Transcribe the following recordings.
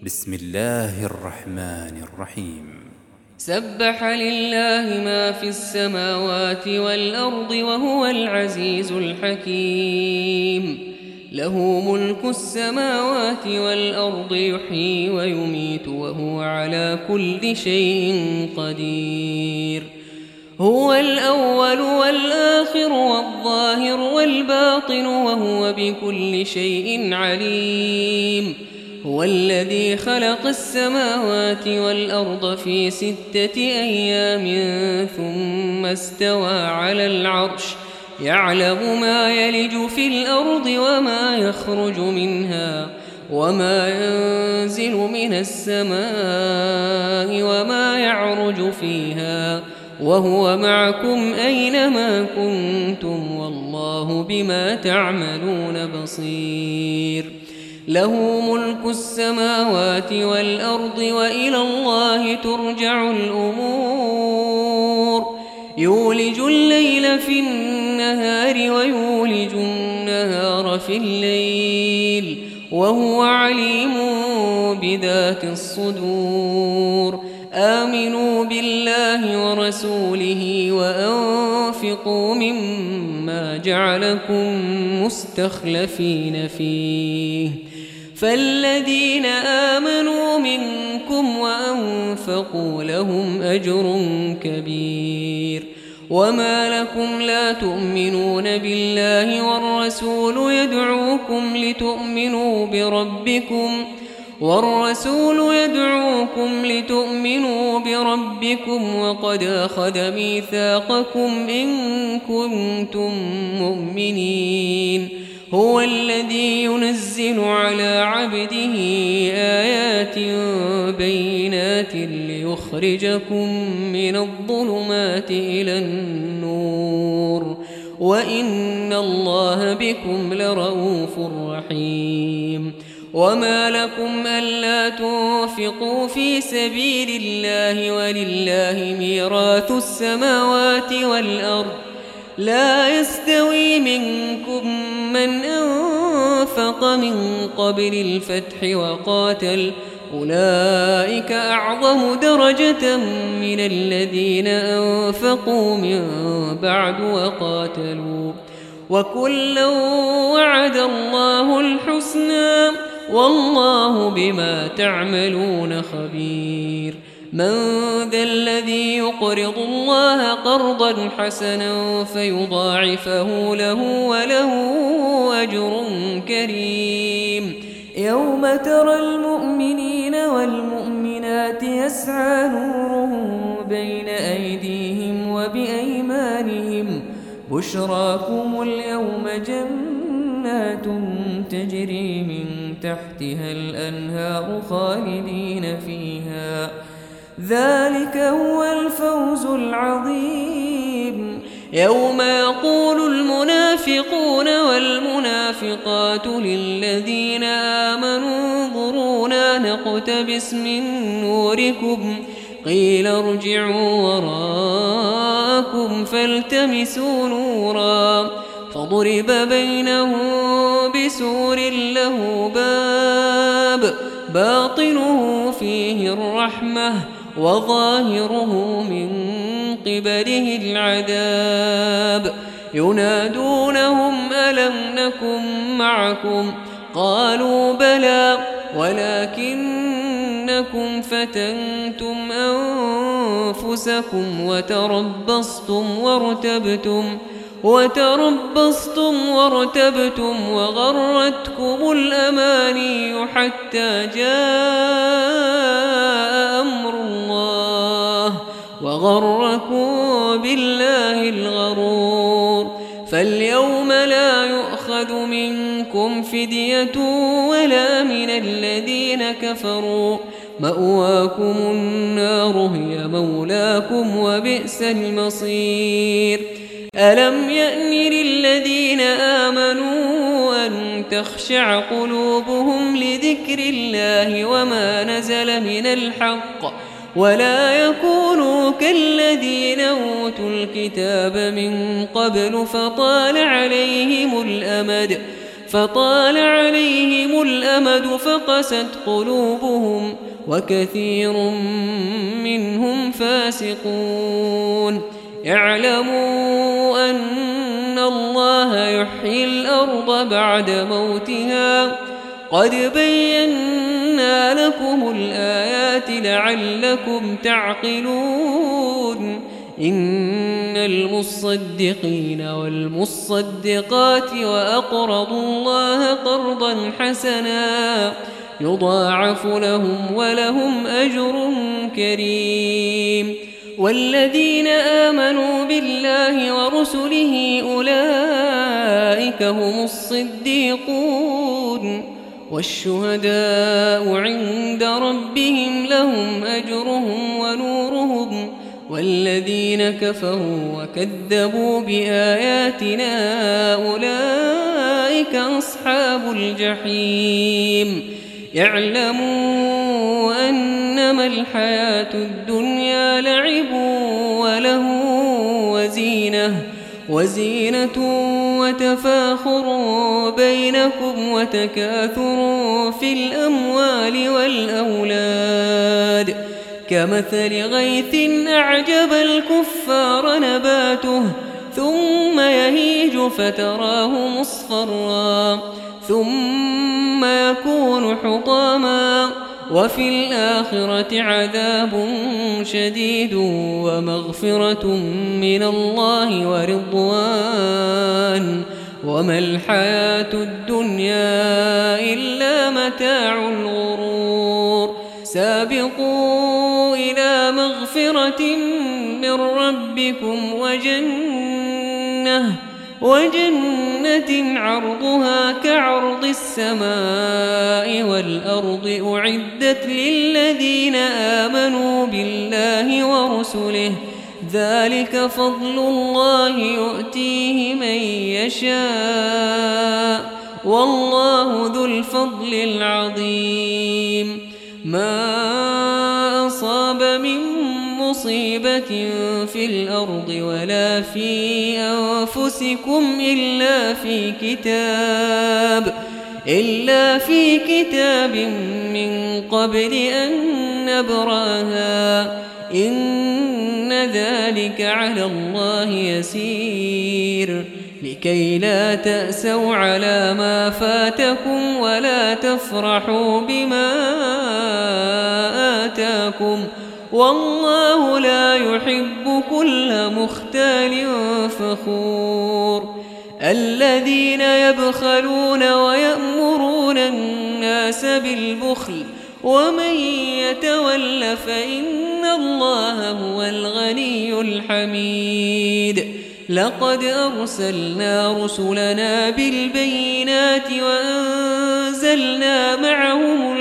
بسم الله الرحمن الرحيم. سبح لله ما في السماوات والأرض وهو العزيز الحكيم. له ملك السماوات والأرض يحيي ويميت وهو على كل شيء قدير. هو الأول والآخر والظاهر والباطن وهو بكل شيء عليم. هو الذي خلق السماوات والأرض في 6 أيام ثم استوى على العرش يعلم ما يلج في الأرض وما يخرج منها وما ينزل من السماء وما يعرج فيها وهو معكم أينما كنتم والله بما تعملون بصير. له ملك السماوات والأرض وإلى الله ترجع الأمور. يولج الليل في النهار ويولج النهار في الليل وهو عليم بذات الصدور. آمنوا بالله ورسوله وأنفقوا مما جعلكم مستخلفين فيه فالذين آمنوا منكم وأنفقوا لهم أجر كبير. وما لكم لا تؤمنون بالله والرسول يدعوكم لتؤمنوا بربكم وقد أخذ ميثاقكم إن كنتم مؤمنين. هو الذي ينزل على عبده آيات بينات ليخرجكم من الظلمات إلى النور وإن الله بكم لرءوف رحيم. وما لكم ألا تنفقوا في سبيل الله ولله ميراث السماوات والأرض لا يستوي منكم من أنفق من قبل الفتح وقاتل أولئك أعظم درجة من الذين أنفقوا من بعد وقاتلوا وكلا وعد الله الحسنى والله بما تعملون خبير. من ذا الذي يقرض الله قرضا حسنا فيضاعفه له وله أجر كريم. يوم ترى المؤمنين والمؤمنات يسعى نورهم بين أيديهم وبأيمانهم بشراكم اليوم جنات تجري من تحتها الأنهار خالدين فيها ذلك هو الفوز العظيم. يوم يقول المنافقون والمنافقات للذين آمنوا انظرونا نقتبس من نوركم قيل ارجعوا وراءكم فالتمسوا نورا فضرب بينهم بسور له باب باطنه فيه الرحمة وظاهره من قبله العذاب. ينادونهم ألم نكن معكم قالوا بلى ولكنكم فتنتم أنفسكم وتربصتم وارتبتم وغرتكم الأماني حتى جاء أمر الله وغركم بالله الغرور. فاليوم لا يؤخذ منكم فدية ولا من الذين كفروا مأواكم النار هي مولاكم وبئس المصير. ألم يأن للذين آمنوا أن تخشع قلوبهم لذكر الله وما نزل من الحق ولا يكونوا كالذين أوتوا الكتاب من قبل فطال عليهم الأمد فطال عليهم الأمد فقست قلوبهم وكثير منهم فاسقون اعلموا أن الله يحيي الأرض بعد موتها قد بينا لكم الآيات لعلكم تعقلون إن المصدقين والمصدقات وأقرضوا الله قرضا حسنا يضاعف لهم ولهم أجر كريم والذين آمنوا بالله ورسله أولئك هم الصديقون والشهداء عند ربهم لهم أجرهم ونورهم والذين كفروا وكذبوا بآياتنا أولئك أصحاب الجحيم اعلموا أنما الحياة الدنيا لعب وله وزينة وتفاخر بينكم وتكاثر في الأموال والأولاد كمثل غيث أعجب الكفار نباته ثم يهيج فتراه مصفرا ثم يكون حطاما وفي الآخرة عذاب شديد ومغفرة من الله ورضوان وما الحياة الدنيا إلا متاع الغرور سابقوا إلى مغفرة من ربكم وجنة عرضها كعرض السماء والأرض أعدت للذين آمنوا بالله ورسله ذلك فضل الله يؤتيه من يشاء والله ذو الفضل العظيم ما أصاب من مصيبة في الأرض ولا في أنفسكم إلا في كتاب من قبل أن نبرأها إن ذلك على الله يسير لكي لا تأسوا على ما فاتكم ولا تفرحوا بما آتاكم والله لا يحب كل مختال فخور الذين يبخلون ويأمرون الناس بالبخل ومن يتول فإن الله هو الغني الحميد لقد أرسلنا رسلنا بالبينات وأنزلنا معهم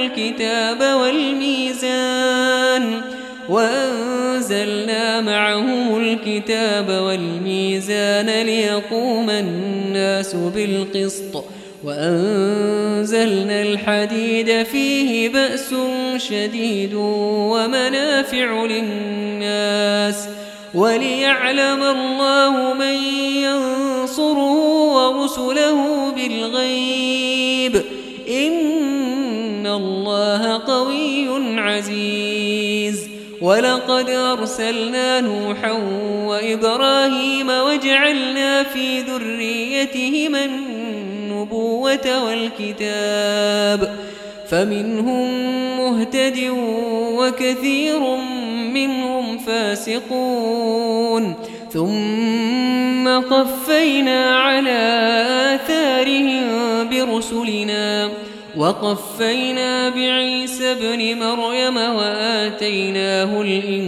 الكتاب والميزان ليقوم الناس بالقسط وأنزلنا الحديد فيه بأس شديد ومنافع للناس وليعلم الله من ينصره ورسله بالغيب إن الله قوي عزيز ولقد أرسلنا نوحا وإبراهيم وجعلنا في ذريتهما النبوة والكتاب فمنهم مهتد وكثير منهم فاسقون ثم قفينا على آثارهم برسلنا وقفينا بعيسى ابن مريم وآتيناه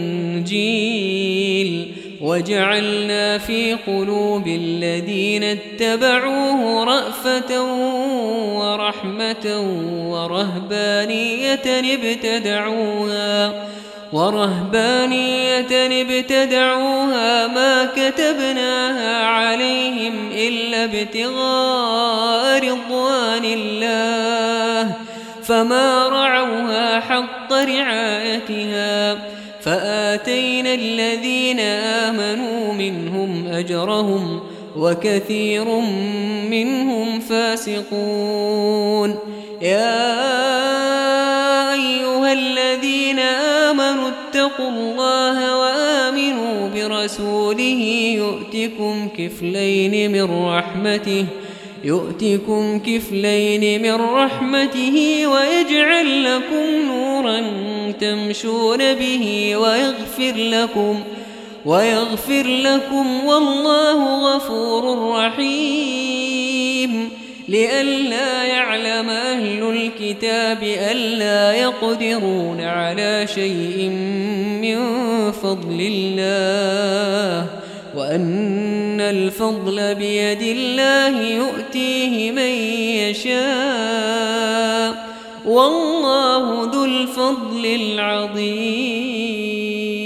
الإنجيل وجعلنا في قلوب الذين اتبعوه رأفة ورحمة ورهبانية ابتدعوها ما كتبناها عليهم إلا ابتغاء رضوان الله فما رعوها حق رعايتها فآتينا الذين آمنوا منهم أجرهم وكثير منهم فاسقون. يا أيها الذين آمنوا اتقوا الله وآمنوا برسوله يؤتكم كفلين من رحمته ويجعل لكم نورا تمشون به ويغفر لكم والله غفور رحيم. لئلا يعلم أهل الكتاب ألا يقدرون على شيء من فضل الله وأن الفضل بيد الله يؤتيه من يشاء والله ذو الفضل العظيم.